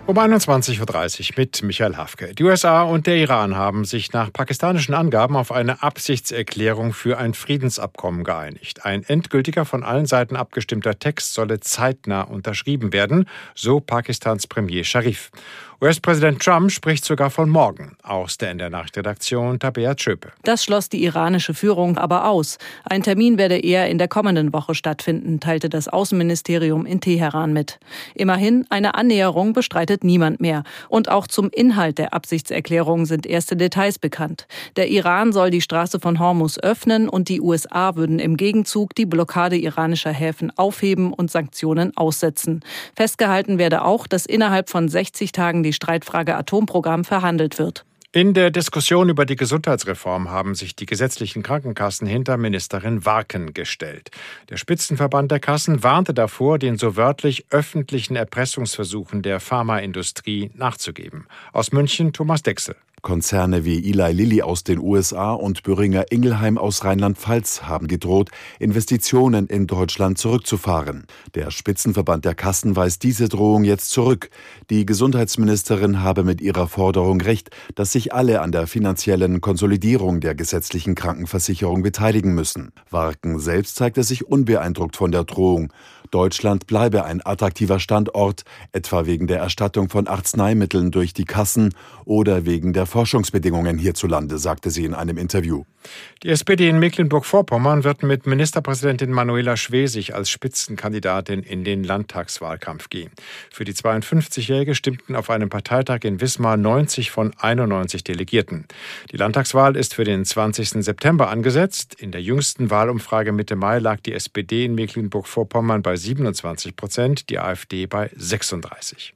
Um 21.30 Uhr mit Michael Hafke. Die USA und der Iran haben sich nach pakistanischen Angaben auf eine Absichtserklärung für ein Friedensabkommen geeinigt. Ein endgültiger, von allen Seiten abgestimmter Text solle zeitnah unterschrieben werden, so Pakistans Premier Sharif. US-Präsident Trump spricht sogar von morgen. Aus der NDR-Nachrichtenredaktion Tabea Tschöpe. Das schloss die iranische Führung aber aus. Ein Termin werde eher in der kommenden Woche stattfinden, teilte das Außenministerium in Teheran mit. Immerhin, eine Annäherung bestreitet niemand mehr. Und auch zum Inhalt der Absichtserklärung sind erste Details bekannt. Der Iran soll die Straße von Hormuz öffnen und die USA würden im Gegenzug die Blockade iranischer Häfen aufheben und Sanktionen aussetzen. Festgehalten werde auch, dass innerhalb von 60 Tagen die Streitfrage Atomprogramm verhandelt wird. In der Diskussion über die Gesundheitsreform haben sich die gesetzlichen Krankenkassen hinter Ministerin Warken gestellt. Der Spitzenverband der Kassen warnte davor, den so wörtlich öffentlichen Erpressungsversuchen der Pharmaindustrie nachzugeben. Aus München Thomas Dechsel. Konzerne wie Eli Lilly aus den USA und Boehringer Ingelheim aus Rheinland-Pfalz haben gedroht, Investitionen in Deutschland zurückzufahren. Der Spitzenverband der Kassen weist diese Drohung jetzt zurück. Die Gesundheitsministerin habe mit ihrer Forderung recht, dass sich alle an der finanziellen Konsolidierung der gesetzlichen Krankenversicherung beteiligen müssen. Warken selbst zeigte sich unbeeindruckt von der Drohung. Deutschland bleibe ein attraktiver Standort, etwa wegen der Erstattung von Arzneimitteln durch die Kassen oder wegen der Forschungsbedingungen hierzulande, sagte sie in einem Interview. Die SPD in Mecklenburg-Vorpommern wird mit Ministerpräsidentin Manuela Schwesig als Spitzenkandidatin in den Landtagswahlkampf gehen. Für die 52-Jährige stimmten auf einem Parteitag in Wismar 90 von 91 Delegierten. Die Landtagswahl ist für den 20. September angesetzt. In der jüngsten Wahlumfrage Mitte Mai lag die SPD in Mecklenburg-Vorpommern bei 27%, die AfD bei 36%.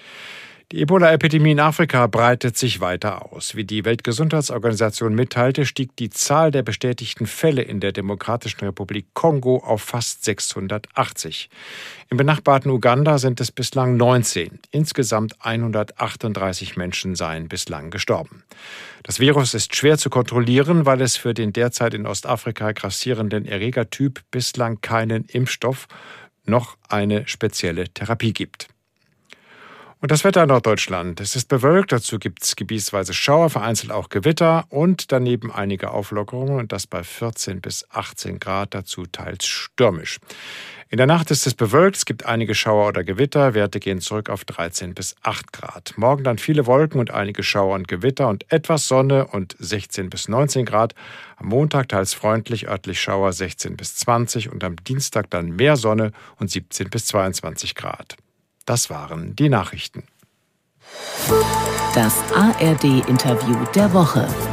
Die Ebola-Epidemie in Afrika breitet sich weiter aus. Wie die Weltgesundheitsorganisation mitteilte, stieg die Zahl der bestätigten Fälle in der Demokratischen Republik Kongo auf fast 680. Im benachbarten Uganda sind es bislang 19. Insgesamt 138 Menschen seien bislang gestorben. Das Virus ist schwer zu kontrollieren, weil es für den derzeit in Ostafrika grassierenden Erregertyp bislang keinen Impfstoff noch eine spezielle Therapie gibt. Und das Wetter in Norddeutschland. Es ist bewölkt, dazu gibt es gebietsweise Schauer, vereinzelt auch Gewitter und daneben einige Auflockerungen und das bei 14 bis 18 Grad, dazu teils stürmisch. In der Nacht ist es bewölkt, es gibt einige Schauer oder Gewitter, Werte gehen zurück auf 13 bis 8 Grad. Morgen dann viele Wolken und einige Schauer und Gewitter und etwas Sonne und 16 bis 19 Grad. Am Montag teils freundlich, örtlich Schauer 16 bis 20 und am Dienstag dann mehr Sonne und 17 bis 22 Grad. Das waren die Nachrichten. Das ARD-Interview der Woche.